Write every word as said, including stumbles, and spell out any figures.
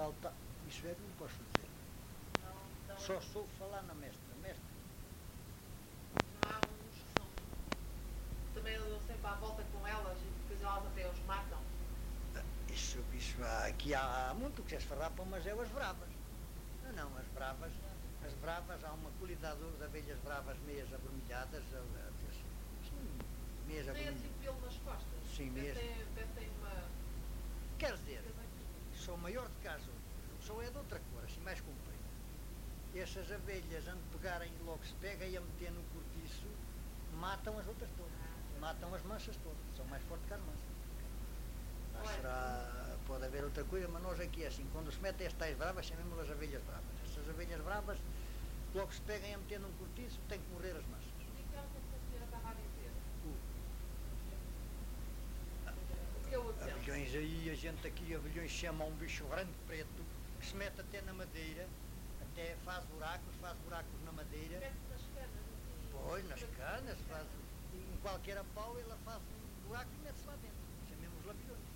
falta, isso é que não posso dizer. Não, não, Só soube falar na mestra. Mestra. não há uns que são. Também andam sempre à volta com elas e depois elas até os matam. Isso, isso há, aqui há, há muito que se esfarrapam, mas é as bravas. Não, não, as bravas, as bravas, há uma qualidade de abelhas bravas meias avermelhadas, sim, meias Tem avermelhadas. assim pelo nas costas. Sim, mesmo. Tem, tem uma. Quer dizer, sou maior de caso, sou é de outra cor, assim mais comprida. Essas abelhas, antes de pegarem, logo se pega e a meter no cortiço, matam as outras todas. Matam as manchas todas, são mais fortes que as manchas. Mas será, pode haver outra coisa, mas nós aqui é assim, quando se metem as tais bravas, chamamos as abelhas bravas. Essas abelhas bravas, logo se pegam a meter num cortiço, tem que morrer as manchas. E que era o que a senhora estava a dizer? O que é o oceano? Abelhões aí, a gente aqui, abelhões chama um bicho branco preto, que se mete até na madeira, até faz buracos, faz buracos na madeira. Mete nas canas, assim. Pois, nas canas, faz, em qualquer pau, ela faz um buraco e mete-se lá dentro. Chamemos-lhe abelhões.